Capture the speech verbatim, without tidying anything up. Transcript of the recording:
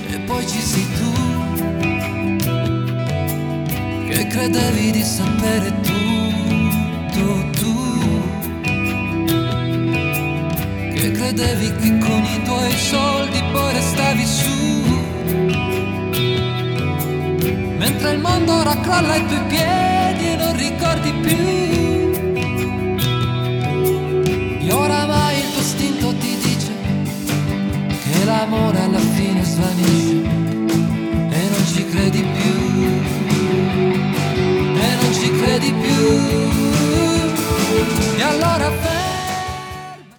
E poi ci sei tu, che credevi di sapere tutto, tu, che credevi che con i tuoi soldi poi restavi su, mentre il mondo ora crolla ai tuoi piedi.